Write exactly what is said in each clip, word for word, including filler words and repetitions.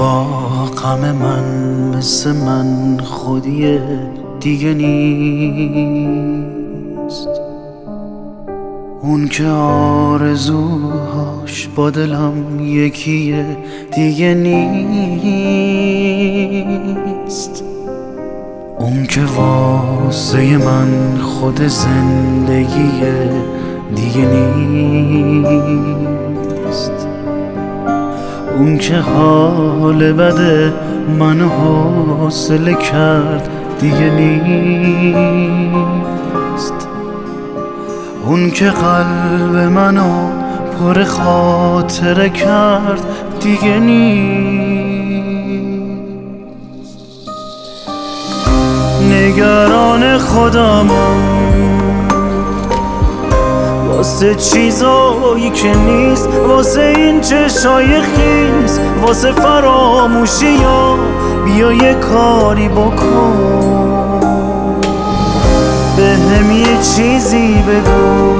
با غم من مثل من خودی دیگه نیست، اون که آرزوهاش با دلم یکیه دیگه نیست، اون که واسه من خود زندگیه دیگه نیست، اون که حال بده منو حوصله کرد دیگه نیست، اون که قلب منو پر خاطره کرد دیگه نیست. نگران خودمم واسه چیزایی که نیست، واسه این چشای خیس، واسه فراموشی ها بیا یه کاری بکن، به هم یه چیزی بگو.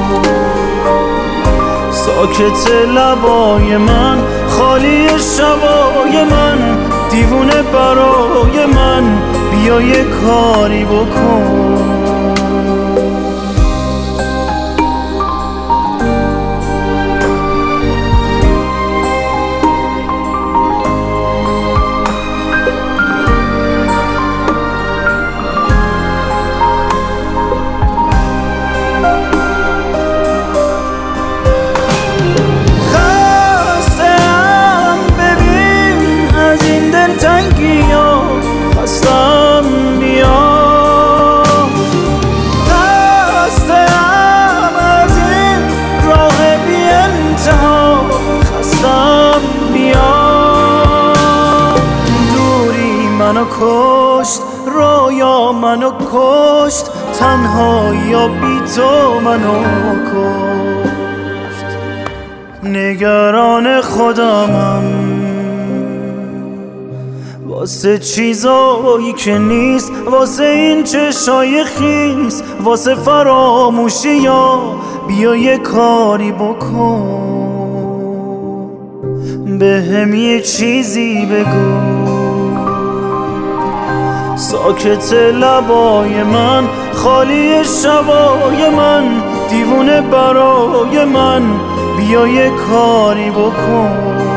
ساکت لبای من، خالی شبای من، دیوونه برای من، بیا یه کاری بکن. منو کشت، رویا منو کشت، تنهایی بی تو منو کشت. نگران خودمم واسه چیزایی که نیست، واسه این چشای خیس، واسه فراموشی ها بیا یه کاری بکن، به هم یه چیزی بگو. ساکت لبای من، خالی شبای من، دیوونه برای من، بیا یه کاری بکن.